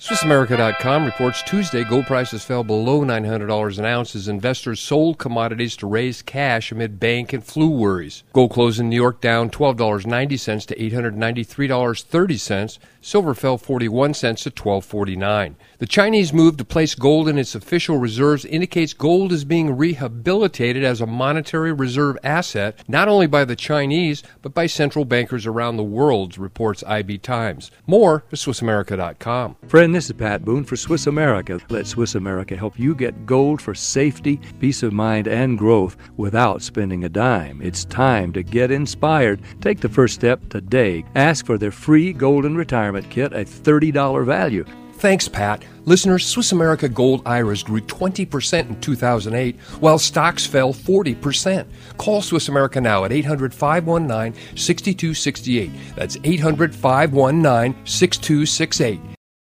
SwissAmerica.com reports Tuesday gold prices fell below $900 an ounce as investors sold commodities to raise cash amid bank and flu worries. Gold closed in New York down $12.90 to $893.30. Silver fell 41 cents to $12.49. The Chinese move to place gold in its official reserves indicates gold is being rehabilitated as a monetary reserve asset, not only by the Chinese, but by central bankers around the world, reports IB Times. More at SwissAmerica.com. Friend, this is Pat Boone for Swiss America. Let Swiss America help you get gold for safety, peace of mind, and growth without spending a dime. It's time to get inspired. Take the first step today. Ask for their free Golden Retirement Kit, a $30 value. Thanks, Pat. Listeners, Swiss America Gold IRAs grew 20% in 2008, while stocks fell 40%. Call Swiss America now at 800-519-6268. That's 800-519-6268.